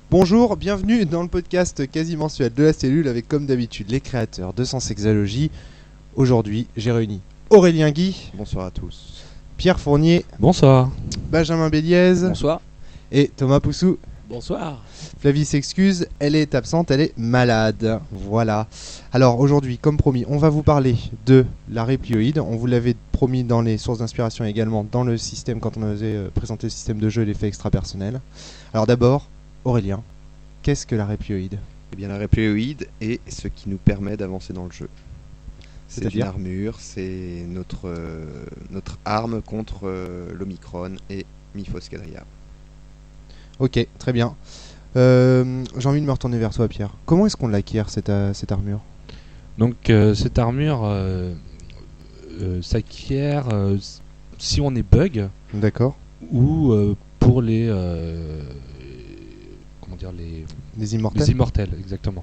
Bonjour, bienvenue dans le podcast quasi mensuel de la cellule avec comme d'habitude les créateurs de Sensexologie. Aujourd'hui, j'ai réuni Aurélien Guy. Bonsoir à tous. Pierre Fournier. Bonsoir. Benjamin Béliez. Bonsoir. Et Thomas Poussou. Bonsoir. Flavie s'excuse, elle est absente, elle est malade. Voilà. Alors aujourd'hui, comme promis, on va vous parler de la réplioïde. On vous l'avait promis dans les sources d'inspiration et également dans le système quand on avait présenté le système de jeu et l'effet extra-personnel. Alors d'abord, Aurélien, qu'est-ce que la réplioïde ? Eh bien, la réplioïde est ce qui nous permet d'avancer dans le jeu. C'est une C'est-à-dire armure, c'est notre arme contre l'Omicron et Myphoscadria. Ok, très bien. J'ai envie de me retourner vers toi, Pierre. Comment est-ce qu'on l'acquiert, cette armure ? Donc cette armure s'acquiert si on est bug D'accord. ou pour les Les immortels. les immortels, exactement.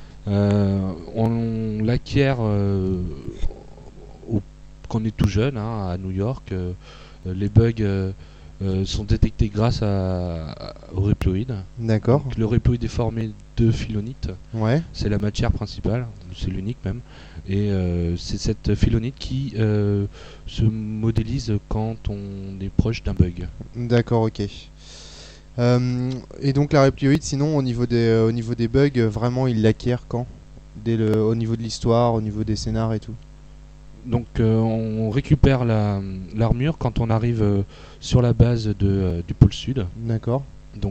On l'acquiert quand on est tout jeune, hein, à New York. Les bugs sont détectés grâce au réploïde. D'accord. Donc, le réploïde est formé de philonite. Ouais. C'est la matière principale, c'est l'unique même. Et c'est cette philonite qui se modélise quand on est proche d'un bug. D'accord, ok. Et donc la réplioïde, sinon, au niveau des bugs, vraiment, il l'acquiert quand ? Au niveau de l'histoire, au niveau des scénars et tout. Donc on récupère l'armure quand on arrive sur la base du pôle sud. D'accord. Donc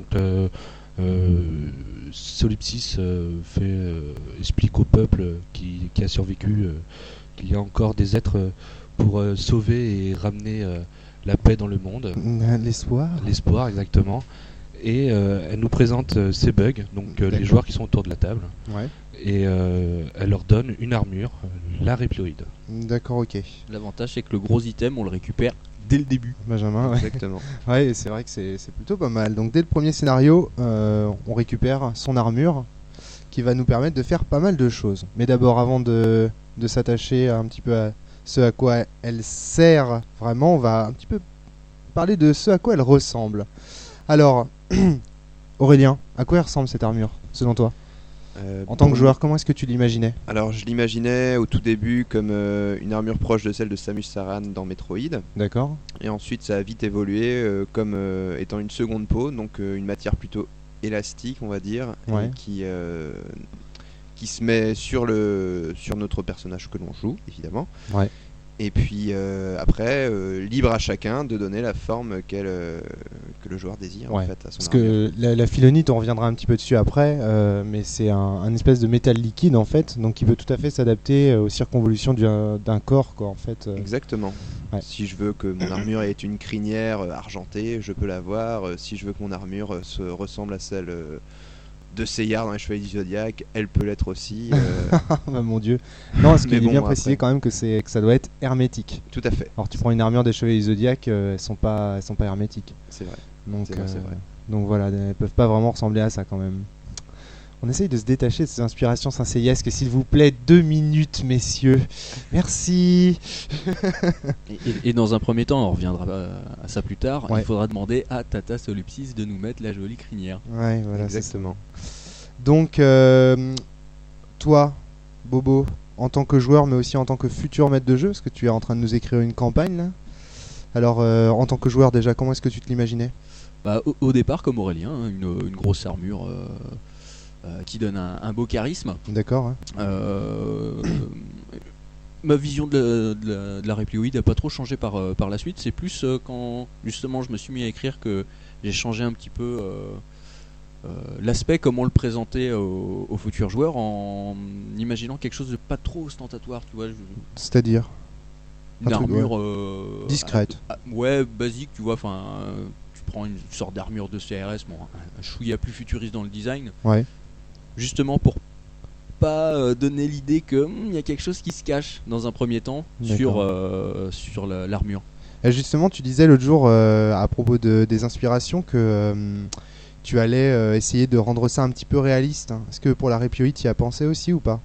Solipsis explique au peuple qui a survécu qu'il y a encore des êtres pour sauver et ramener la paix dans le monde. L'espoir. L'espoir, exactement. Et elle nous présente ces bugs, donc les joueurs qui sont autour de la table. Ouais. Et elle leur donne une armure, la réplioïde. D'accord, ok. L'avantage, c'est que le gros item, on le récupère dès le début. Benjamin, ouais. Exactement. Ouais, c'est vrai que c'est plutôt pas mal. Donc dès le premier scénario, on récupère son armure qui va nous permettre de faire pas mal de choses. Mais d'abord, avant de s'attacher un petit peu à ce à quoi elle sert vraiment, on va un petit peu parler de ce à quoi elle ressemble. Alors, Aurélien, à quoi elle ressemble cette armure, selon toi ? En tant que joueur, comment est-ce que tu l'imaginais ? Alors, je l'imaginais au tout début comme une armure proche de celle de Samus Aran dans Metroid. D'accord. Et ensuite, ça a vite évolué comme étant une seconde peau, donc une matière plutôt élastique, on va dire, Ouais. et qui se met sur notre personnage que l'on joue, évidemment. Ouais. Et puis après, libre à chacun de donner la forme que le joueur désire Ouais. en fait, à son Parce armure. que la philonite, on reviendra un petit peu dessus après, mais c'est un espèce de métal liquide en fait, donc qui peut tout à fait s'adapter aux circonvolutions d'un corps, quoi, en fait. Exactement. Ouais. Si je veux que mon armure ait une crinière argentée, je peux l'avoir. Si je veux que mon armure se ressemble à celle de Seyard dans les Chevaliers du Zodiac, elle peut l'être aussi. Ah, mon dieu. Non, ce qu'il Mais est bon, bien précisé après. quand même que ça doit être hermétique. Tout à fait, Alors tu prends une armure des Chevaliers du Zodiac, elles sont pas hermétiques. c'est vrai. Donc, C'est vrai. donc voilà, elles peuvent pas vraiment ressembler à ça quand même. On essaye de se détacher de ces inspirations saint-seyesques, s'il vous plaît, 2 minutes, messieurs. Merci. Et dans un premier temps, on reviendra à ça plus tard, Ouais. il faudra demander à Tata Solipsis de nous mettre la jolie crinière. Ouais, voilà, c'est ça. Exactement. Donc, toi, Bobo, en tant que joueur, mais aussi en tant que futur maître de jeu, parce que tu es en train de nous écrire une campagne là. Alors, en tant que joueur, déjà, comment est-ce que tu te l'imaginais ? Bah, au départ, comme Aurélien, hein, une grosse armure qui donne un beau charisme. D'accord, hein. Ma vision de la réplioïde n'a pas trop changé par la suite. C'est plus quand justement je me suis mis à écrire que j'ai changé un petit peu l'aspect, comment le présenter aux futurs joueurs, en imaginant quelque chose de pas trop ostentatoire, tu vois. C'est-à-dire Une Un truc, armure discrète. ouais, basique, tu vois. Enfin, tu prends une sorte d'armure de CRS, bon, un chouïa plus futuriste dans le design, Ouais. justement pour pas donner l'idée que il y a quelque chose qui se cache dans un premier temps sur l'armure. Et justement, tu disais l'autre jour à propos des inspirations que tu allais essayer de rendre ça un petit peu réaliste, hein. Est-ce que pour la réplioïde, tu y as pensé aussi ou pas ?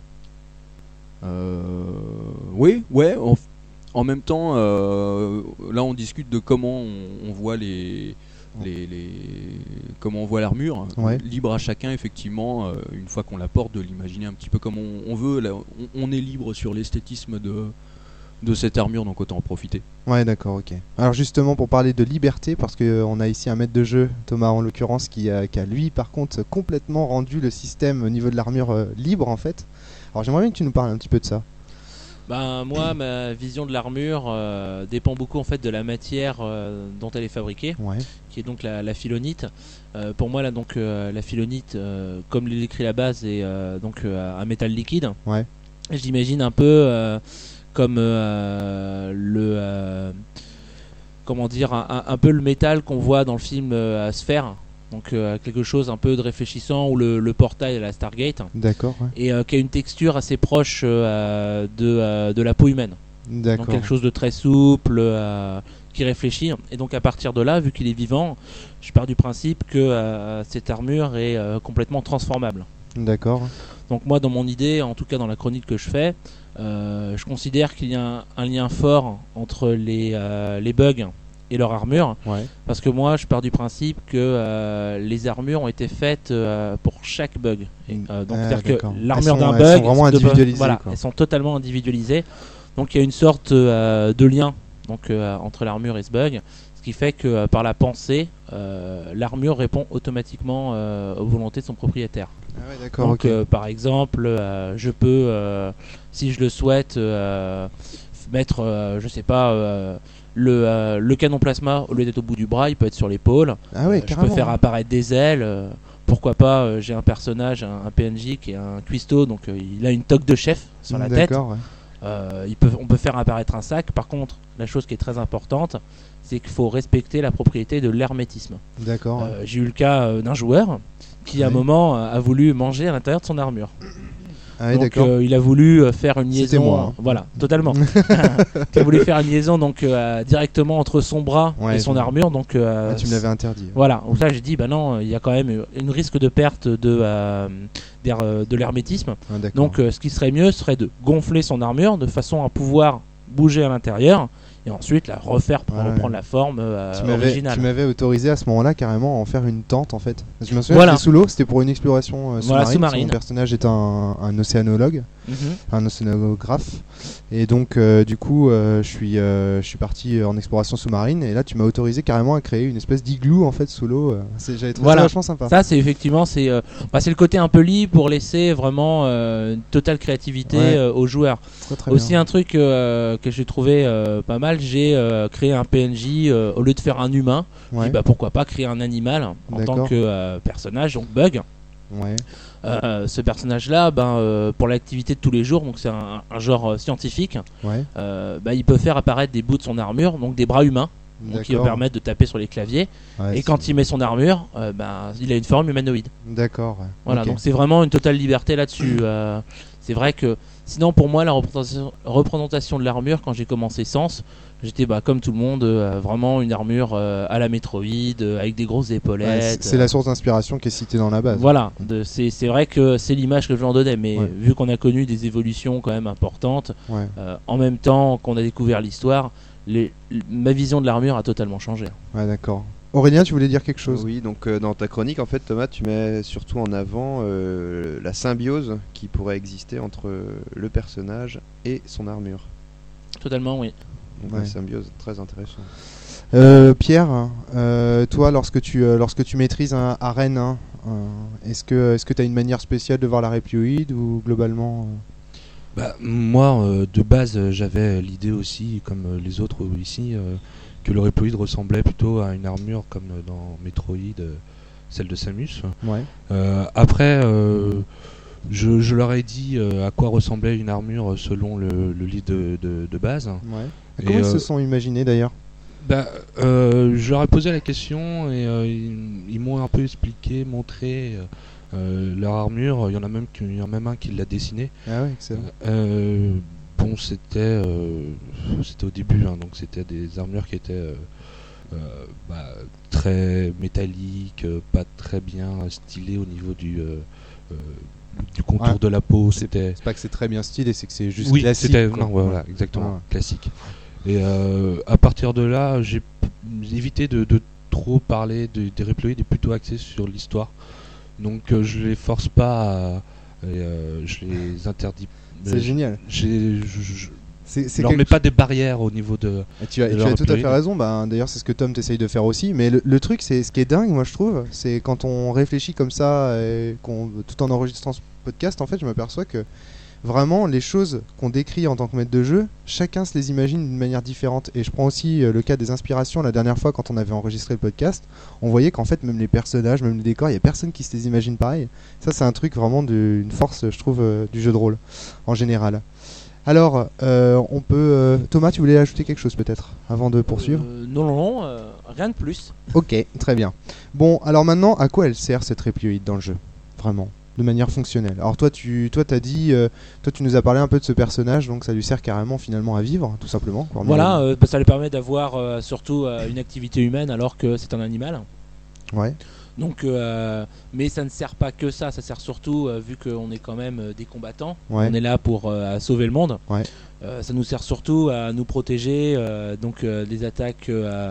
Oui, ouais. En même temps, là, on discute de comment on voit les comment on voit l'armure. Ouais. Libre à chacun, effectivement, une fois qu'on la porte, de l'imaginer un petit peu comme on veut. Là, on est libre sur l'esthétisme de cette armure, donc autant en profiter. Ouais, d'accord, ok. Alors justement, pour parler de liberté, parce qu'on a ici un maître de jeu, Thomas en l'occurrence, qui a lui par contre complètement rendu le système au niveau de l'armure libre en fait. Alors j'aimerais bien que tu nous parles un petit peu de ça. Ben, moi, ma vision de l'armure dépend beaucoup en fait de la matière dont elle est fabriquée, Ouais. qui est donc la philonite. Pour moi, là, donc la philonite, comme l'écrit la base, est donc un métal liquide. Ouais. J'imagine un peu comme comment dire, un peu le métal qu'on voit dans le film Sphère. Donc quelque chose un peu de réfléchissant, ou le portail à la Stargate, D'accord, ouais. et qui a une texture assez proche de la peau humaine. D'accord. Donc quelque chose de très souple, qui réfléchit. Et donc à partir de là, vu qu'il est vivant, je pars du principe que cette armure est complètement transformable. D'accord. Donc moi, dans mon idée, en tout cas dans la chronique que je fais, je considère qu'il y a un lien fort entre les bugs et leur armure, Ouais. parce que moi je pars du principe que les armures ont été faites pour chaque bug. Et, donc c'est-à-dire que d'accord. l'armure d'un Elles bug, sont vraiment individualisées, voilà, quoi. elles sont totalement individualisées. Donc il y a une sorte de lien donc entre l'armure et ce bug, ce qui fait que par la pensée, l'armure répond automatiquement aux volontés de son propriétaire. Ah ouais, d'accord, Donc ok. par exemple, je peux, si je le souhaite, mettre, je sais pas, le canon plasma, au lieu d'être au bout du bras, il peut être sur l'épaule. Ah ouais, Je carrément. peux faire apparaître des ailes. Pourquoi pas, j'ai un personnage, un PNJ qui est un cuistot, donc il a une toque de chef sur la tête. D'accord, ouais. On peut faire apparaître un sac. Par contre, la chose qui est très importante, c'est qu'il faut respecter la propriété de l'hermétisme. D'accord. J'ai eu le cas d'un joueur qui à un Ouais. moment a voulu manger à l'intérieur de son armure. Ah ouais, Donc d'accord. il a voulu faire une C'était liaison, moi, hein. voilà, totalement. Il a voulu faire une liaison donc directement entre son bras Ouais, et son armure. Donc Ah, tu me l'avais interdit. voilà. Donc là j'ai dit bah non, il y a quand même une risque de perte de l'hermétisme. Ah, d'accord. Donc ce qui serait mieux serait de gonfler son armure de façon à pouvoir bouger à l'intérieur et ensuite la refaire pour Ouais. reprendre la forme originale. Tu m'avais autorisé à ce moment-là carrément à en faire une tente en fait. Je me souviens, Voilà. j'étais sous l'eau, c'était pour une exploration Voilà, sous-marine. sous-marine. Mon personnage est un océanologue, Mhm. un océanographe. Et donc du coup, je suis parti en exploration sous-marine et là tu m'as autorisé carrément à créer une espèce d'igloo en fait sous l'eau. J'avais trouvé Voilà. ça vachement sympa. Ça c'est effectivement c'est le côté un peu libre pour laisser vraiment une totale créativité Ouais. aux joueurs. Très, très Aussi bien. un truc que j'ai trouvé pas mal, j'ai créé un PNJ au lieu de faire un humain. Je Ouais. dis, bah pourquoi pas créer un animal en tant D'accord. que personnage, donc bug. Ouais. Ce personnage-là, pour l'activité de tous les jours, donc c'est un genre scientifique, Ouais. il peut faire apparaître des bouts de son armure, donc des bras humains, donc qui lui D'accord. permettent de taper sur les claviers. Ouais, Et quand il met son armure, il a une forme humanoïde. D'accord. Ouais. Voilà, Ok. donc c'est vraiment une totale liberté là-dessus. C'est vrai que sinon pour moi la représentation de l'armure quand j'ai commencé Sens, j'étais comme tout le monde, vraiment une armure à la Metroid, avec des grosses Ouais, épaulettes. c'est la source d'inspiration qui est citée dans la base. Voilà, c'est vrai que c'est l'image que je lui en donnais, mais Ouais. vu qu'on a connu des évolutions quand même importantes, Ouais. en même temps qu'on a découvert l'histoire, ma vision de l'armure a totalement changé. Ouais, d'accord. Aurélien, tu voulais dire quelque chose? Oui, donc dans ta chronique, en fait, Thomas, tu mets surtout en avant la symbiose qui pourrait exister entre le personnage et son armure. Totalement, oui. Donc Ouais. une symbiose très intéressante. Pierre, toi, lorsque tu maîtrises un arène, est-ce que tu as une manière spéciale de voir la réplioïde ou globalement Moi, de base, j'avais l'idée aussi, comme les autres ici, que le Reploid ressemblait plutôt à une armure comme dans Metroid, celle de Samus. Ouais. Après, je leur ai dit à quoi ressemblait une armure selon le livre de base. Ouais. Et, Comment ils se sont imaginés d'ailleurs? Je leur ai posé la question et ils m'ont un peu expliqué, montré leur armure. Il y en a même un qui l'a dessiné. Ah ouais, excellent. Bon, c'était au début, donc c'était des armures qui étaient très métalliques, pas très bien stylées au niveau du contour Ouais. de la peau. C'était C'est pas que c'est très bien stylé, c'est que c'est juste oui, classique. c'était quoi. non, voilà, exactement, Ouais. classique. Et à partir de là, j'ai évité de trop parler des réploïdes est plutôt axé sur l'histoire. Donc je les force pas je les interdis. C'est génial. Je leur mets pas des barrières au niveau de. Et tu as tout à fait raison. D'ailleurs, c'est ce que Tom t'essaye de faire aussi. Mais le truc, c'est ce qui est dingue, moi je trouve, c'est quand on réfléchit comme ça, et tout en enregistrant ce podcast, en fait, je m'aperçois que vraiment les choses qu'on décrit en tant que maître de jeu, chacun se les imagine d'une manière différente. Et je prends aussi le cas des inspirations. La dernière fois, quand on avait enregistré le podcast, on voyait qu'en fait, même les personnages, même les décors, il y a personne qui se les imagine pareil. Ça, c'est un truc vraiment d'une force, je trouve, du jeu de rôle en général. Alors, on peut... Thomas, tu voulais ajouter quelque chose peut-être avant de poursuivre Non, rien de plus. Ok, très bien. Bon, alors maintenant, à quoi elle sert cette réplioïde dans le jeu? Vraiment, de manière fonctionnelle. Alors toi, t'as dit... toi, tu nous as parlé un peu de ce personnage, donc ça lui sert carrément finalement à vivre, tout simplement. Voilà, ça lui permet d'avoir surtout une activité humaine alors que c'est un animal. Ouais. Donc, mais ça ne sert pas que ça sert surtout, vu qu'on est quand même des combattants, Ouais. on est là pour sauver le monde. Ouais. Ça nous sert surtout à nous protéger des attaques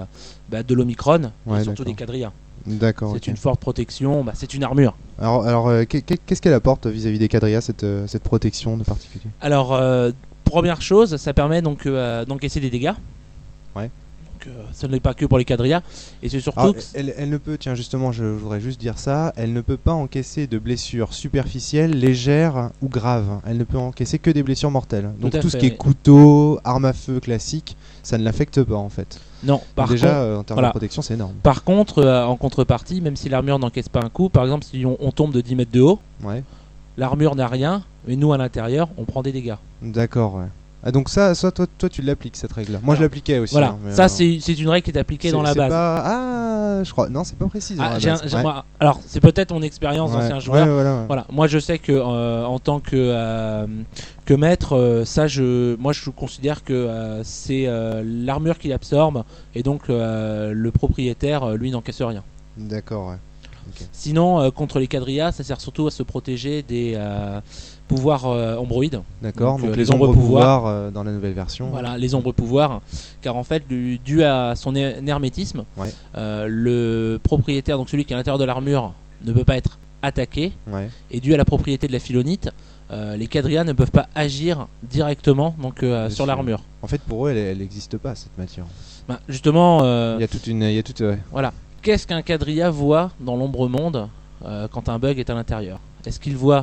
de l'Omicron, Ouais, et surtout d'accord. des quadrillas. D'accord. C'est ok. une forte protection, c'est une armure. Alors qu'est-ce qu'elle apporte vis-à-vis des quadrillas, cette protection de particulier? Alors, première chose, ça permet donc d'encaisser des dégâts. Ouais. Donc, ça ne l'est pas que pour les quadrillas, et c'est surtout Alors, que elle ne peut, tiens justement, je voudrais juste dire ça, elle ne peut pas encaisser de blessures superficielles, légères ou graves. Elle ne peut encaisser que des blessures mortelles. Donc à tout ce fait, qui est oui. couteau, arme à feu classique, ça ne l'affecte pas en fait. non. Donc Par déjà, contre, en termes voilà. de protection, c'est énorme. Par contre, en contrepartie, même si l'armure n'encaisse pas un coup, par exemple, si on tombe de 10 mètres de haut, Ouais. l'armure n'a rien, mais nous à l'intérieur, on prend des dégâts. D'accord. Ouais. Ah donc ça, toi tu l'appliques cette règle-là. Moi je Alors, l'appliquais aussi. Voilà, hein, mais, ça c'est une règle qui est appliquée dans la base. Je crois. Non, c'est pas précis. Dans Ah, la j'ai base. Ouais. moi, alors, c'est peut-être mon expérience d'ancien Ouais, joueur. ouais, voilà, ouais. Voilà, moi je sais que en tant que maître, moi je considère que c'est l'armure qui l'absorbe et donc le propriétaire lui n'encaisse rien. D'accord. Ouais. Sinon contre les quadrillas, ça sert surtout à se protéger des pouvoirs ombroïdes. D'accord. Donc, Donc les les ombres ombres pouvoirs dans la nouvelle version. Voilà, les ombres pouvoirs, car en fait, dû à son hermétisme, Ouais. le propriétaire, donc celui qui est à l'intérieur de l'armure, ne peut pas être attaqué, Ouais. et dû à la propriété de la philonite, les quadrillas ne peuvent pas agir directement sur sûr. l'armure. En fait, pour eux, elle n'existe pas cette matière. Justement, Il y a toute. Ouais. voilà, qu'est-ce qu'un quadrilla voit dans l'ombre monde quand un bug est à l'intérieur? Est-ce qu'il voit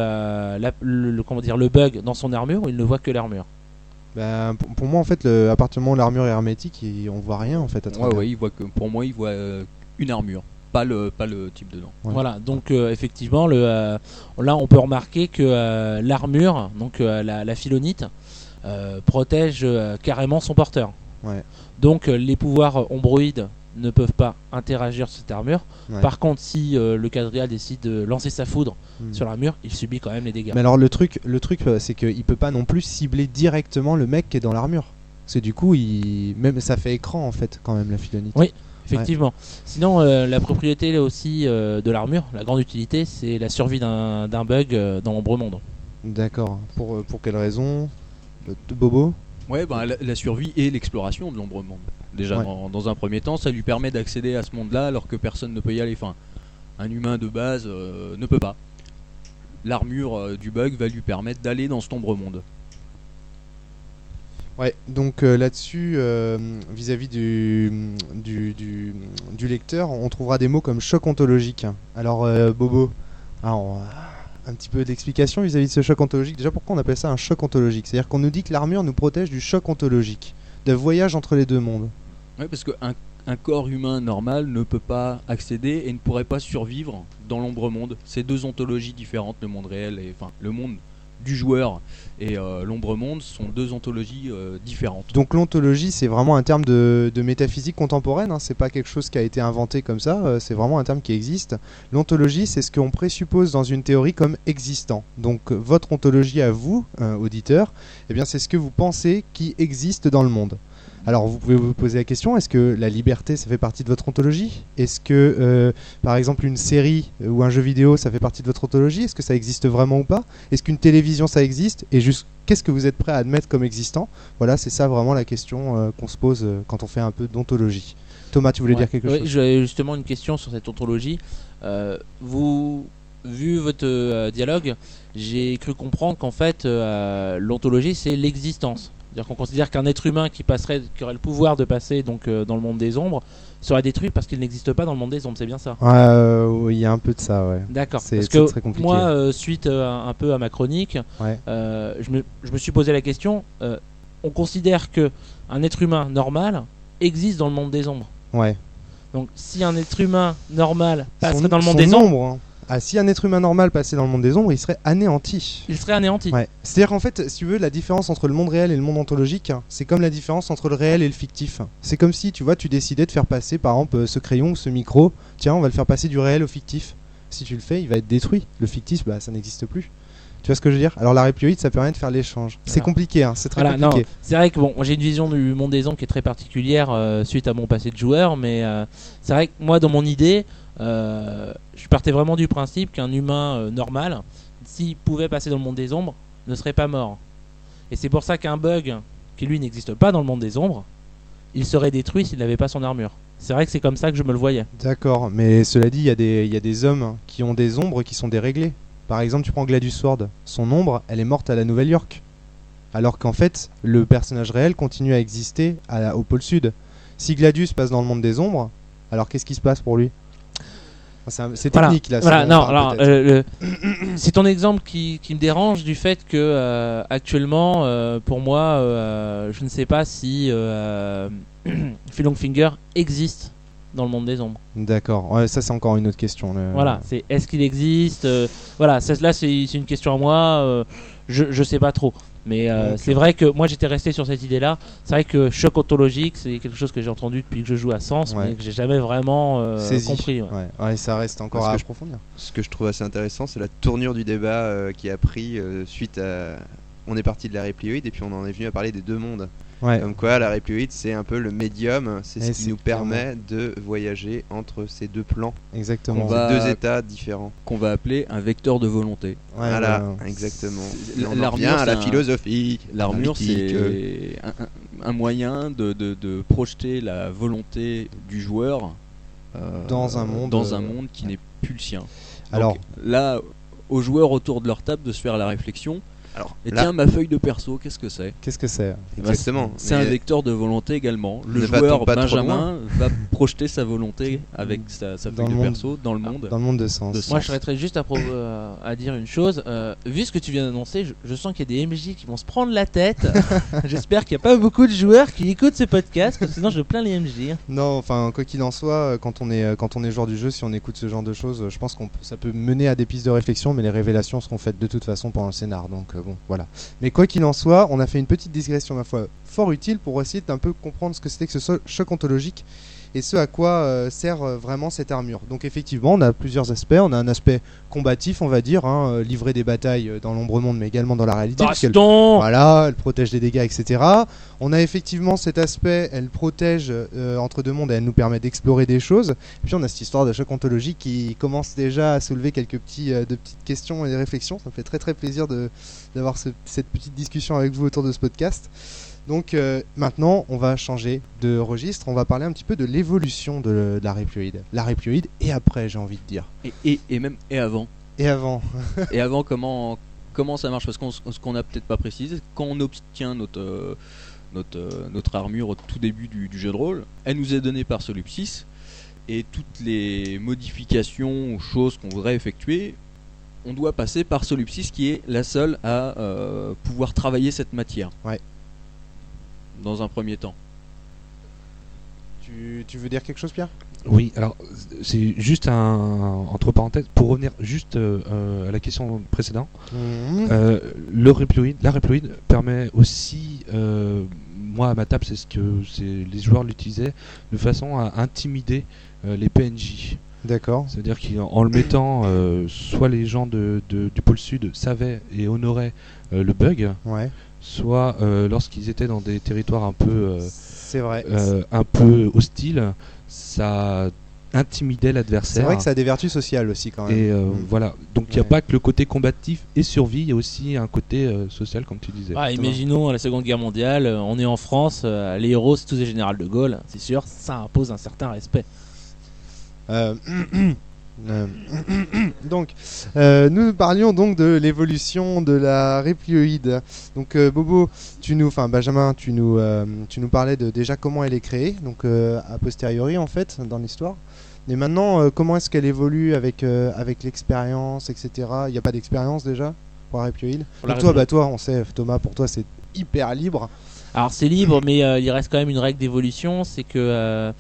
le bug dans son armure ou il ne voit que l'armure? Ben, pour moi, en fait, à partir du moment où l'armure est hermétique, on voit rien en fait à travers. Ouais, pour moi, il voit une armure, pas le type dedans. Ouais. Voilà, donc effectivement, là on peut remarquer que l'armure, donc la philonite, protège carrément son porteur. Ouais. Donc les pouvoirs ombroïdes ne peuvent pas interagir sur cette armure. Ouais. Par contre, si le quadrilla décide de lancer sa foudre Mhm. sur l'armure, il subit quand même les dégâts. Mais alors le truc, c'est qu'il peut pas non plus cibler directement le mec qui est dans l'armure. Parce que du coup, même ça fait écran en fait quand même la philonite. Oui. Effectivement. Sinon, la propriété là aussi de l'armure, la grande utilité, c'est la survie d'un bug dans l'ombre monde. D'accord. Pour quelle raison Bobo? Ouais, la survie et l'exploration de l'ombre monde. Déjà, Ouais. dans un premier temps, ça lui permet d'accéder à ce monde-là alors que personne ne peut y aller. Enfin, un humain de base ne peut pas. L'armure du bug va lui permettre d'aller dans cet ombre monde. Ouais, donc là-dessus, vis-à-vis du lecteur, on trouvera des mots comme choc ontologique. Alors, Bobo, un petit peu d'explication vis-à-vis de ce choc ontologique. Déjà, pourquoi on appelle ça un choc ontologique? C'est-à-dire qu'on nous dit que l'armure nous protège du choc ontologique, de voyage entre les deux mondes. Ouais, parce qu'un corps humain normal ne peut pas accéder et ne pourrait pas survivre dans l'ombre monde. C'est deux ontologies différentes, le monde réel et enfin le monde du joueur et l'ombre monde sont deux ontologies différentes. Donc l'ontologie, c'est vraiment un terme de métaphysique contemporaine, hein. C'est pas quelque chose qui a été inventé comme ça, c'est vraiment un terme qui existe. L'ontologie, c'est ce qu'on présuppose dans une théorie comme existant. Donc votre ontologie à vous, auditeur, eh bien c'est ce que vous pensez qui existe dans le monde. Alors vous pouvez vous poser la question, est-ce que la liberté ça fait partie de votre ontologie? Est-ce que par exemple une série ou un jeu vidéo ça fait partie de votre ontologie? Est-ce que ça existe vraiment ou pas? Est-ce qu'une télévision ça existe? Et juste qu'est-ce que vous êtes prêt à admettre comme existant? Voilà, c'est ça vraiment la question qu'on se pose quand on fait un peu d'ontologie. Thomas, tu voulais Ouais. dire quelque Oui, chose? j'avais justement une question sur cette ontologie. Vu votre dialogue, j'ai cru comprendre qu'en fait, l'ontologie, c'est l'existence. C'est-à-dire qu'on considère qu'un être humain qui aurait le pouvoir de passer donc dans le monde des ombres sera détruit parce qu'il n'existe pas dans le monde des ombres. C'est bien ça? Oui, il y a un peu de ça, ouais. D'accord. C'est Parce c'est que très compliqué. moi, suite un peu à ma chronique, Ouais. je me suis posé la question. On considère que un être humain normal existe dans le monde des ombres. Ouais. Donc, si un être humain normal passerait dans le monde Son des ombres, ombre, hein. Ah, si un être humain normal passait dans le monde des ombres, il serait anéanti. il serait anéanti. Ouais. C'est-à-dire qu'en fait, si tu veux, la différence entre le monde réel et le monde ontologique, hein, c'est comme la différence entre le réel et le fictif. C'est comme si, tu vois, tu décidais de faire passer, par exemple, ce crayon ou ce micro. Tiens, on va le faire passer du réel au fictif. Si tu le fais, il va être détruit. Le fictif, bah, ça n'existe plus. Tu vois ce que je veux dire? Alors la répioïde, ça permet de faire l'échange. C'est Voilà. compliqué, hein, c'est très Voilà, compliqué. non, c'est vrai que bon, j'ai une vision du monde des ombres qui est très particulière suite à mon passé de joueur, mais c'est vrai que moi, dans mon idée, je partais vraiment du principe qu'un humain normal, s'il pouvait passer dans le monde des ombres, ne serait pas mort. Et c'est pour ça qu'un bug qui lui n'existe pas dans le monde des ombres, il serait détruit s'il n'avait pas son armure. C'est vrai que c'est comme ça que je me le voyais. D'accord, mais cela dit, il y a des hommes qui ont des ombres qui sont déréglées. Par exemple, tu prends Gladius Sword, son ombre, elle est morte à la Nouvelle-York. Alors qu'en fait, le personnage réel continue à exister au pôle sud. Si Gladius passe dans le monde des ombres, alors qu'est-ce qui se passe pour lui? C'est Voilà. technique là. Voilà, ça, on non, parle alors, peut-être. c'est ton exemple qui me dérange du fait que actuellement, pour moi, je ne sais pas si Philongfinger existe dans le monde des ombres. D'accord, ouais, ça c'est encore une autre question. Voilà, c'est est-ce qu'il existe voilà, là c'est une question à moi. Je sais pas trop. Mais Donc, c'est vrai que moi j'étais resté sur cette idée-là. C'est vrai que choc ontologique, c'est quelque chose que j'ai entendu depuis que je joue à Sens, Ouais. mais que j'ai jamais vraiment Saisi. compris. Ouais. Ouais, ça reste encore Parce à que approfondir. Ce que je trouve assez intéressant, c'est la tournure du débat qui a pris suite à. On est parti de la réplioïde et puis on en est venu à parler des deux mondes. Ouais. Comme quoi, la réplioïde, c'est un peu le médium, c'est ce Et qui c'est nous permet de voyager entre ces deux plans, Exactement. On va- deux états différents. Qu'on va appeler un vecteur de volonté. Ouais, Voilà, ouais. exactement. C'est- Et on en l'armure, revient à la c'est un- philosophie. L'armure, politique, c'est un moyen de projeter la volonté du joueur Dans un monde, qui n'est plus le sien. Alors, Donc, là, aux joueurs autour de leur table de se faire la réflexion. Alors, Et là, tiens, ma feuille de perso, qu'est-ce que c'est? qu'est-ce que c'est? exactement. C'est Mais un vecteur de volonté également. Le Ne va-t-on joueur pas trop Benjamin va projeter sa volonté avec sa Dans feuille le de monde. perso dans le monde. Dans le monde de Sens. De Moi je serais juste à dire une chose. Vu ce que tu viens d'annoncer, je sens qu'il y a des MJ qui vont se prendre la tête. J'espère qu'il n'y a pas beaucoup de joueurs qui écoutent ce podcast, parce que sinon je plains les MJ. Non, enfin, quoi qu'il en soit, quand on est joueur du jeu, si on écoute ce genre de choses, je pense ça peut mener à des pistes de réflexion, mais les révélations seront faites de toute façon pendant le scénar, donc bon, voilà. Mais quoi qu'il en soit, on a fait une petite digression, ma foi, fort utile pour essayer d'un peu comprendre ce que c'était que ce choc ontologique et ce à quoi sert vraiment cette armure. Donc effectivement, on a plusieurs aspects. On a un aspect combatif, on va dire, hein, livrer des batailles dans l'ombre monde, mais également dans la réalité. puisqu'elle- Baston. Voilà, elle protège des dégâts, etc. On a effectivement cet aspect, elle protège entre deux mondes et elle nous permet d'explorer des choses. Et puis on a cette histoire de choc ontologique qui commence déjà à soulever quelques de petites questions et des réflexions. Ça me fait très très plaisir d'avoir cette petite discussion avec vous autour de ce podcast. Donc maintenant, on va changer de registre. On va parler un petit peu de l'évolution de la réplioïde. La réplioïde et après, j'ai envie de dire. Et même et avant. Et avant. Et avant, comment ça marche? Parce qu'on ce qu'on n'a peut-être pas précisé, quand on obtient notre armure au tout début du jeu de rôle, elle nous est donnée par Solipsys, et toutes les modifications ou choses qu'on voudrait effectuer, on doit passer par Solipsys, qui est la seule à pouvoir travailler cette matière. Ouais. Dans un premier temps. Tu veux dire quelque chose, Pierre? Oui, alors c'est juste entre parenthèses, pour revenir juste à la question précédente, la réploïde permet aussi, moi à ma table, les joueurs l'utilisaient de façon à intimider les PNJ. D'accord. C'est-à-dire qu'en le mettant, soit les gens du pôle sud savaient et honoraient le bug, Ouais. soit lorsqu'ils étaient dans des territoires un peu C'est vrai. un peu hostiles, ça intimider C'est l'adversaire. vrai que ça a des vertus sociales aussi quand même. Et voilà. Donc il n'y a Ouais. pas que le côté combatif et survie, il y a aussi un côté social, comme tu disais. Ah, imaginons la Seconde Guerre mondiale, on est en France, les héros c'est tous des généraux de Gaulle, c'est sûr, ça impose un certain respect. Euh, donc, nous parlions donc de l'évolution de la réplioïde. Donc, Bobo, Benjamin, tu nous parlais de déjà comment elle est créée, donc a posteriori en fait dans l'histoire. Mais maintenant, comment est-ce qu'elle évolue avec l'expérience, etc. Il n'y a pas d'expérience déjà pour la réplioïde. Pour la Donc toi, réplioïde. toi, on sait, Thomas, pour toi c'est hyper libre. Alors c'est libre, mais il reste quand même une règle d'évolution, c'est que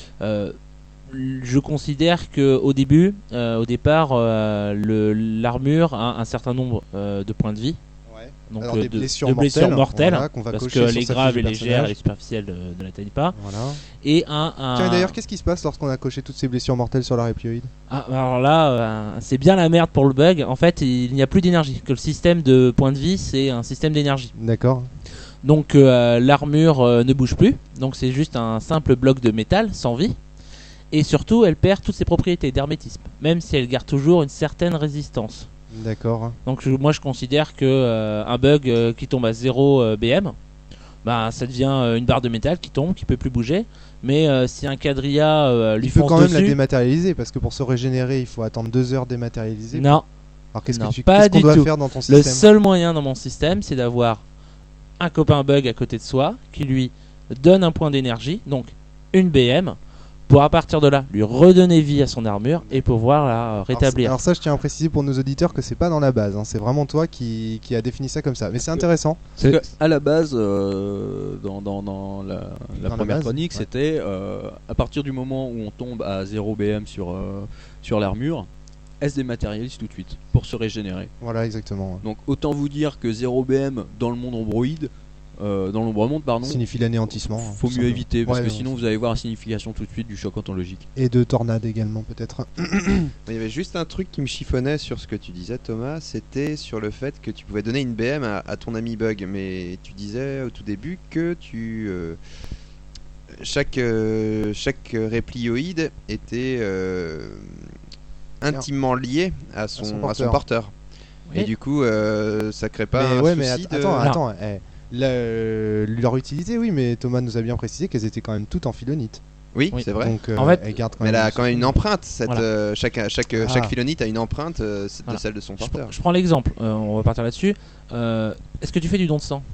je considère que au départ, l'armure a un certain nombre de points de vie. Donc Alors, des blessures de blessures mortelles, voilà, qu'on va parce cocher que sur les sa graves fiche et de légères personnage. et les superficielles ne l'atteignent pas. Voilà. Et Tiens, d'ailleurs, qu'est-ce qui se passe lorsqu'on a coché toutes ces blessures mortelles sur la réplioïde? alors là, c'est bien la merde pour le bug. En fait, il n'y a plus d'énergie. Que le système de points de vie, c'est un système d'énergie. D'accord. Donc l'armure ne bouge plus. Donc c'est juste un simple bloc de métal sans vie. Et surtout, elle perd toutes ses propriétés d'hermétisme, même si elle garde toujours une certaine résistance. D'accord. Donc moi je considère que un bug qui tombe à 0 BM, bah ça devient une barre de métal qui tombe, qui peut plus bouger. Mais si un quadrilla lui Il peut fonce quand même la dessus, dématérialiser parce que pour se régénérer, il faut attendre 2 heures dématérialisées. non. Alors qu'est-ce Non, que pas qu'est-ce qu'on du doit tout. faire dans ton Le système? seul moyen dans mon système, c'est d'avoir un copain bug à côté de soi qui lui donne un point d'énergie, donc une BM, pour à partir de là lui redonner vie à son armure et pouvoir la rétablir. Alors ça, je tiens à préciser pour nos auditeurs que c'est pas dans la base. C'est vraiment toi qui a défini ça comme ça. Mais c'est intéressant. Parce que, à la base, dans la la première base, chronique, ouais. c'était à partir du moment où on tombe à 0 BM sur l'armure, elle se dématérialise tout de suite pour se régénérer. Voilà, exactement. Donc autant vous dire que 0 BM dans le monde ombroïde, dans l'ombre monde, pardon, Signifie l'anéantissement. faut tout mieux simplement. éviter parce Ouais, que non, sinon vous allez voir la signification tout de suite du choc ontologique. Et de tornade également, peut-être. Il y avait juste un truc qui me chiffonnait sur ce que tu disais, Thomas, c'était sur le fait que tu pouvais donner une BM à ton ami Bug, mais tu disais au tout début que chaque réplioïde était intimement lié à son porteur. Oui. Et du coup, ça crée pas Mais un ouais, mais souci de... attends. Leur utilité, oui, mais Thomas nous a bien précisé qu'elles étaient quand même toutes en philonite. Oui, Oui. c'est vrai. Donc, En fait, elles gardent quand Mais elle même. a quand même une empreinte. Voilà. Chaque philonite a une empreinte de Voilà. celle de son porteur. Je prends l'exemple, on va partir là-dessus. Est-ce que tu fais du don de sang?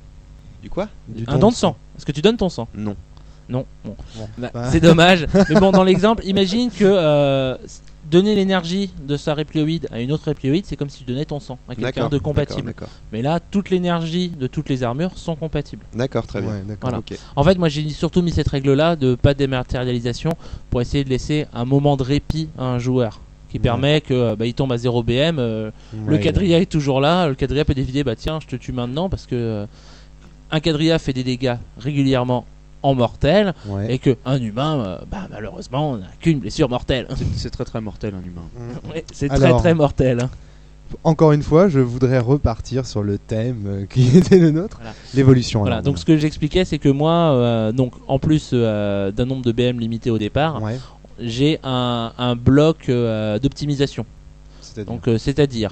Du quoi? Un don de sang. Est-ce que tu donnes ton sang? Non. Non. Bon. Bah, Bah. c'est dommage. Mais bon, dans l'exemple, imagine que donner l'énergie de sa réplioïde à une autre réplioïde, c'est comme si tu donnais ton sang à quelqu'un D'accord. de compatible. D'accord. Mais là, toute l'énergie de toutes les armures sont compatibles. D'accord, très bien. Ouais, d'accord. Voilà. Ok. En fait, moi j'ai surtout mis cette règle-là de pas de dématérialisation pour essayer de laisser un moment de répit à un joueur qui Ouais. permet que il tombe à 0 BM, le Ouais, quadrilla est toujours là, le quadrilla peut décider bah tiens, je te tue maintenant parce que un quadrilla fait des dégâts régulièrement en mortel ouais. et que un humain malheureusement n'a qu'une blessure mortelle. C'est très très mortel un humain. Ouais, c'est Alors, très mortel. hein. Encore une fois, je voudrais repartir sur le thème qui était le nôtre, Voilà. l'évolution. Voilà, alors, donc ce que j'expliquais c'est que moi donc en plus d'un nombre de BM limité au départ, ouais, j'ai un bloc d'optimisation. c'est-à-dire. Donc c'est-à-dire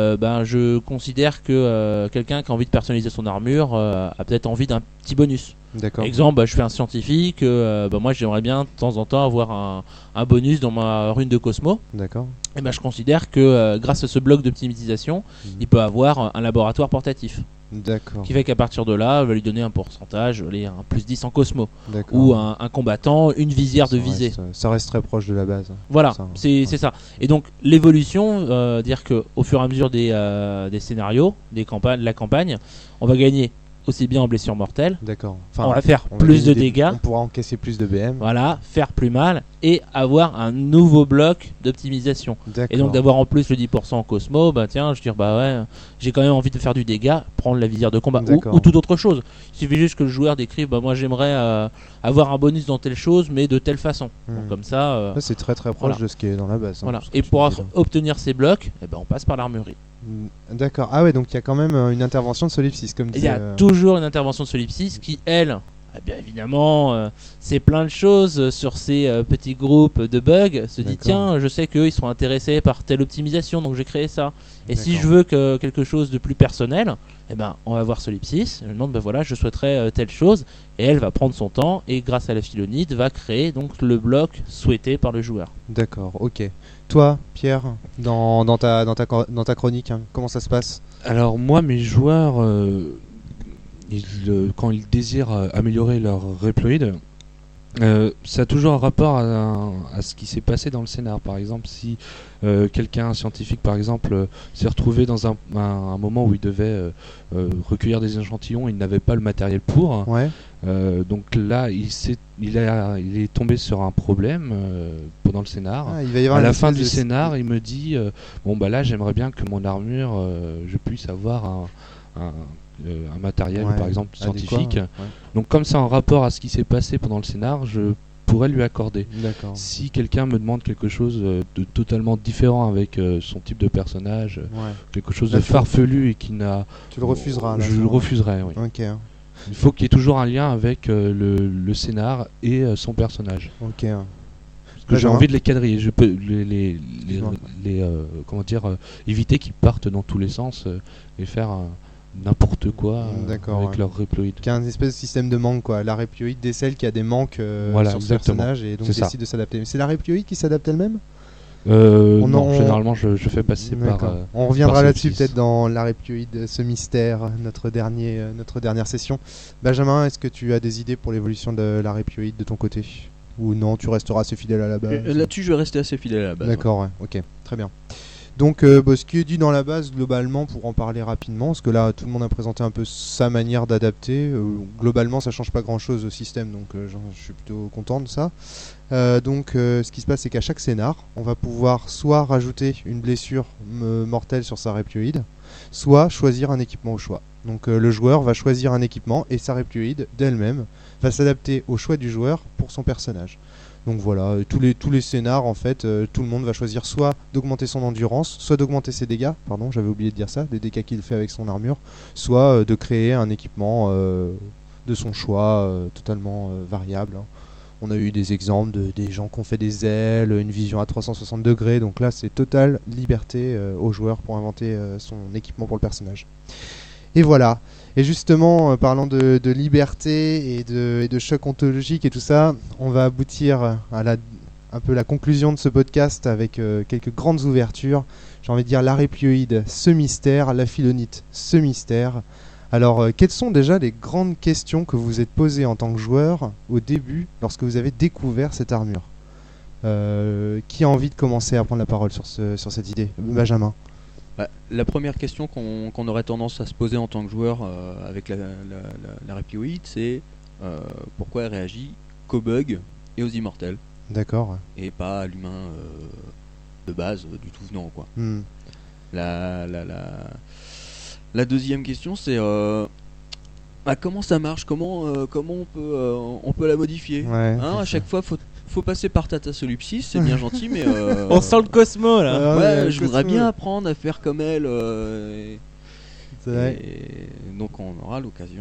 je considère que quelqu'un qui a envie de personnaliser son armure a peut-être envie d'un petit bonus. D'accord. Exemple, je fais un scientifique, moi j'aimerais bien de temps en temps avoir un bonus dans ma rune de Cosmo. D'accord. Et je considère que grâce à ce bloc d'optimisation, il peut avoir un laboratoire portatif. D'accord. Qui fait qu'à partir de là, on va lui donner un pourcentage, un plus 10 en Cosmo. D'accord. Ou un combattant, une visière de visée. Ça reste très proche de la base. Voilà, Ça, c'est ça. Et donc l'évolution, dire que au fur et à mesure des scénarios, de la campagne, on va gagner aussi bien en blessure mortelle, D'accord. on va faire on va plus de gagner dégâts, On pourra encaisser plus de BM. voilà, faire plus mal et avoir un nouveau bloc d'optimisation. D'accord. Et donc d'avoir en plus le 10% en Cosmo, tiens, je veux dire j'ai quand même envie de faire du dégât, prendre la visière de combat D'accord. ou toute autre chose. Il suffit juste que le joueur décrive moi j'aimerais avoir un bonus dans telle chose mais de telle façon. Donc, comme ça Ça, c'est très très proche voilà. de ce qui est dans la base. voilà. Ce que Et tu pour dis là. obtenir ces blocs, on passe par l'armurerie. D'accord. Ah ouais, donc il y a quand même une intervention de Solipsys comme Il y a disait, toujours une intervention de Solipsys qui, elle, bien évidemment, c'est plein de choses sur ces petits groupes de bugs. Se dit D'accord. tiens, je sais qu'eux ils sont intéressés par telle optimisation, donc j'ai créé ça. Et si D'accord. je veux que quelque chose de plus personnel, eh ben on va voir Solipsys. Je lui demande ben voilà, je souhaiterais telle chose, et elle va prendre son temps et grâce à la Philonite va créer donc le bloc souhaité par le joueur. D'accord, ok. Toi, Pierre, dans ta chronique, hein, comment ça se passe? Alors moi, mes joueurs, quand ils désirent améliorer leur Reploid, ça a toujours un rapport à ce qui s'est passé dans le scénar. Par exemple, si quelqu'un, un scientifique par exemple, s'est retrouvé dans un moment où il devait recueillir des échantillons, il n'avait pas le matériel pour. Ouais. Donc là, il est tombé sur un problème pendant le scénar. Il va y avoir À une la fin espèce du de- scénar, il me dit bon bah là, j'aimerais bien que mon armure, je puisse avoir un matériel, Ouais, par exemple adéquat, scientifique. ouais. Donc comme c'est en rapport à ce qui s'est passé pendant le scénar, je pourrais lui accorder. D'accord. Si quelqu'un me demande quelque chose de totalement différent avec son type de personnage, Ouais. quelque chose Là, de tu- farfelu et qui n'a... Tu le refuseras. à la Je fin. le refuserai, oui. Ok, Il faut qu'il y ait toujours un lien avec le scénar et son personnage. ok. Parce que j'ai Benjamin. envie de les quadriller. Je peux Excuse-moi. comment dire, éviter qu'ils partent dans tous les sens et faire n'importe quoi D'accord, avec ouais. leur Reploid. Qui a un espèce de système de manque, quoi. La Reploid décèle qu'il y a des manques Voilà, sur ce exactement. personnage et donc C'est ça. décide de s'adapter. Mais c'est la Reploid qui s'adapte elle-même? Non, en- généralement je fais passer par... D'accord. On reviendra par là-dessus Solipsys. peut-être dans la Reploid, ce mystère, notre dernière session. Benjamin, est-ce que tu as des idées pour l'évolution de la Reploid de ton côté? Ou non, tu resteras assez fidèle à la base? Là-dessus, je vais rester assez fidèle à la base. D'accord, ouais, ok, très bien. Donc, ce qui est dit dans la base, globalement, pour en parler rapidement, parce que là, tout le monde a présenté un peu sa manière d'adapter. Globalement, ça change pas grand-chose au système, donc je suis plutôt content de ça. Ce qui se passe, c'est qu'à chaque scénar, on va pouvoir soit rajouter une blessure mortelle sur sa Reploid, soit choisir un équipement au choix. Donc, le joueur va choisir un équipement et sa Reploid d'elle-même va s'adapter au choix du joueur pour son personnage. Donc voilà, tous les scénars en fait, tout le monde va choisir soit d'augmenter son endurance, soit d'augmenter ses dégâts, pardon j'avais oublié de dire ça, des dégâts qu'il fait avec son armure, soit de créer un équipement de son choix totalement variable. Hein. On a eu des exemples des gens qui ont fait des ailes, une vision à 360 degrés, donc là c'est totale liberté aux joueurs pour inventer son équipement pour le personnage. Et voilà. Et justement, parlant de liberté et de choc ontologique et tout ça, on va aboutir à un peu la conclusion de ce podcast avec quelques grandes ouvertures. J'ai envie de dire la Reploid, ce mystère, la Philonite, ce mystère. Alors, quelles sont déjà les grandes questions que vous vous êtes posées en tant que joueur au début, lorsque vous avez découvert cette armure? Qui a envie de commencer à prendre la parole sur cette idée? Benjamin. Bah, la première question qu'on aurait tendance à se poser en tant que joueur avec la Reploid, c'est pourquoi elle réagit qu'aux bugs et aux immortels, D'accord. et pas à l'humain de base du tout venant, quoi. Hmm. La deuxième question, c'est comment ça marche, comment on peut la modifier. Ouais. Hein, à chaque fois, faut passer par Tata Solipsys, c'est bien gentil, mais On sent le Cosmo là. ouais, je voudrais bien apprendre à faire comme elle. C'est vrai. Et donc on aura l'occasion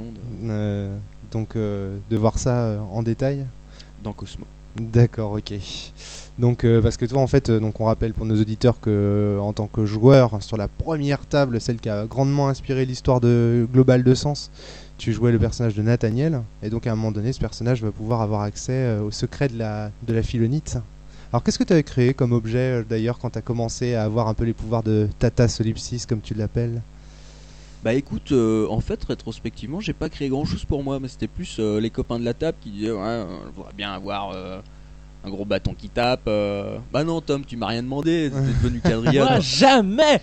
De voir ça en détail. dans Cosmo. D'accord, ok. Donc parce que toi en fait, donc on rappelle pour nos auditeurs que en tant que joueur sur la première table, celle qui a grandement inspiré l'histoire de Global de Sens, tu jouais le personnage de Nathaniel, et donc à un moment donné, ce personnage va pouvoir avoir accès au secret de la Philonite. Alors qu'est-ce que tu avais créé comme objet d'ailleurs quand tu as commencé à avoir un peu les pouvoirs de Tata Solipsys comme tu l'appelles? Bah écoute, en fait, rétrospectivement, j'ai pas créé grand chose pour moi, mais c'était plus les copains de la table qui disaient ouais, je voudrais bien avoir un gros bâton qui tape. Bah non, Tom, tu m'as rien demandé, t'es devenu quadrillard. Moi jamais.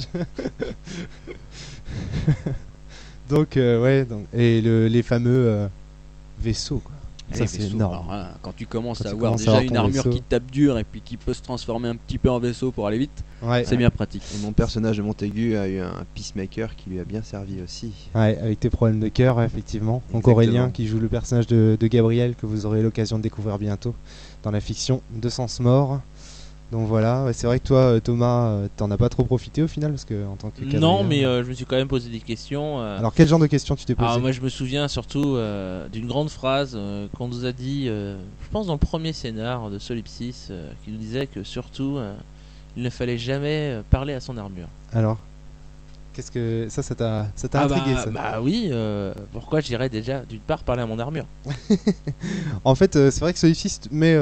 Donc ouais, et les fameux vaisseaux quoi. Ça c'est énorme. Alors, hein, quand tu commences Quand à tu avoir commences à déjà avoir une ton armure vaisseau. qui tape dur et puis qui peut se transformer un petit peu en vaisseau pour aller vite, Ouais, c'est bien pratique. Et mon personnage de Montaigu a eu un peacemaker qui lui a bien servi aussi. ouais, avec tes problèmes de cœur, effectivement. Donc Exactement. Aurélien qui joue le personnage de Gabriel que vous aurez l'occasion de découvrir bientôt dans la fiction de Sens Mort. Donc voilà, ouais, c'est vrai que toi, Thomas, t'en as pas trop profité au final parce que en tant que quadrilleur- Non, mais je me suis quand même posé des questions. Alors quel genre de questions tu t'es posé? Moi, je me souviens surtout d'une grande phrase qu'on nous a dit, je pense dans le premier scénar de Solipsis, qui nous disait que surtout, il ne fallait jamais parler à son armure. Alors, qu'est-ce que ça t'a intrigué ça? Bah oui, pourquoi j'irais déjà d'une part parler à mon armure? En fait, c'est vrai que Solipsis met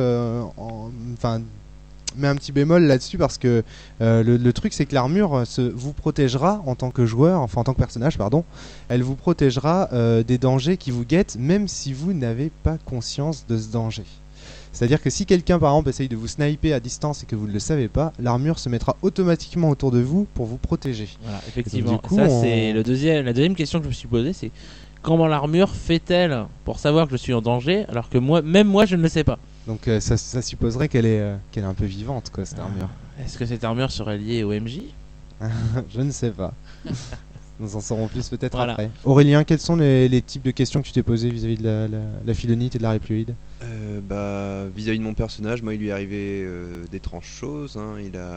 met un petit bémol là-dessus parce que le truc c'est que l'armure vous protégera en tant que joueur, enfin en tant que personnage pardon, elle vous protégera des dangers qui vous guettent même si vous n'avez pas conscience de ce danger. C'est-à-dire que si quelqu'un par exemple essaye de vous sniper à distance et que vous ne le savez pas, l'armure se mettra automatiquement autour de vous pour vous protéger. Voilà, effectivement. Donc, du coup, ça c'est la deuxième question que je me suis posée, c'est comment l'armure fait-elle pour savoir que je suis en danger alors que même moi je ne le sais pas? Donc ça supposerait qu'elle est un peu vivante quoi cette armure. Est-ce que cette armure serait liée au MJ? Je ne sais pas. Nous en saurons plus peut-être Voilà. après. Aurélien, quels sont les types de questions que tu t'es posées vis-à-vis de la philonite et de la répluide? Vis-à-vis de mon personnage, moi il lui est arrivé d'étranges choses. Hein.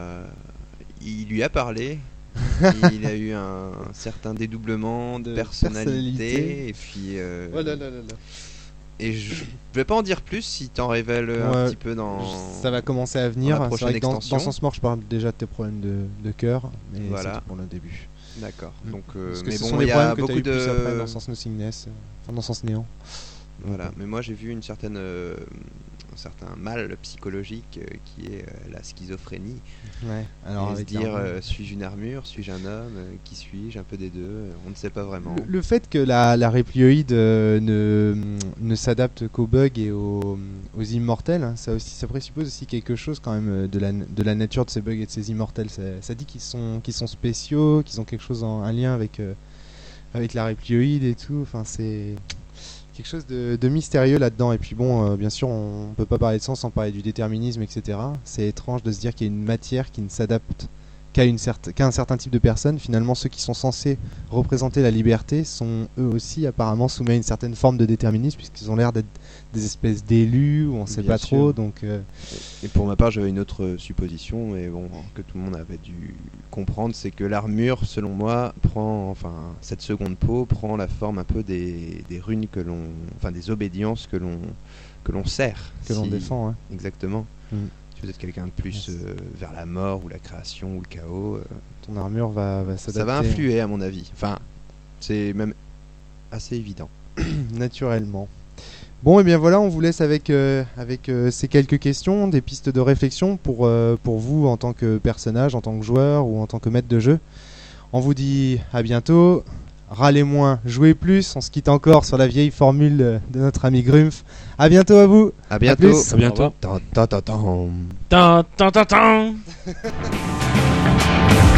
Il lui a parlé. Il a eu un certain dédoublement de personnalité. Et puis. Oh là là là là. Et je vais pas en dire plus si t'en révèles un petit peu dans. Ça va commencer à venir. dans la C'est prochaine vrai que dans extension. Sens Mort, je parle déjà de tes problèmes de cœur, mais Voilà. c'est pour le début. D'accord. Donc, Parce que mais ce bon, sont il des y problèmes a que tu as beaucoup eu plus après dans de. Sens Nothingness, dans Sens Néant. Voilà. Mais moi j'ai vu une certaine. Un certain mal psychologique qui est la schizophrénie. Ouais. Alors Et avec se dire l'armure. suis-je une armure, suis-je un homme, qui suis-je, un peu des deux, on ne sait pas vraiment. Le fait que la réplioïde ne s'adapte qu'aux bugs et aux immortels, hein, ça présuppose aussi quelque chose quand même de la nature de ces bugs et de ces immortels. Ça dit qu'ils sont spéciaux, qu'ils ont quelque chose un lien avec la réplioïde et tout. Enfin, c'est quelque chose de mystérieux là-dedans. Et puis bon, bien sûr, on peut pas parler de sens sans parler du déterminisme, etc. C'est étrange de se dire qu'il y a une matière qui ne s'adapte qu'à un certain type de personnes. Finalement, ceux qui sont censés représenter la liberté sont eux aussi apparemment soumis à une certaine forme de déterminisme puisqu'ils ont l'air d'être des espèces d'élus ou on sait Bien pas sûr. trop. Donc Et pour ma part, j'avais une autre supposition, et bon, que tout le monde avait dû comprendre, c'est que l'armure, selon moi, cette seconde peau prend la forme un peu des runes des obédiences que l'on sert. que l'on défend. Hein. Exactement. Mm. Si vous êtes quelqu'un de plus vers la mort ou la création ou le chaos, Ton armure va s'adapter. ça va influer à mon avis. Enfin, c'est même assez évident. Naturellement. Bon, et bien voilà, on vous laisse avec ces quelques questions, des pistes de réflexion pour vous en tant que personnage, en tant que joueur ou en tant que maître de jeu. On vous dit à bientôt. Râlez moins, jouez plus. On se quitte encore sur la vieille formule de notre ami Grumpf. À bientôt à vous. À bientôt. plus. À bientôt. Tan, tan, tan, tan. Tan, tan, tan, tan.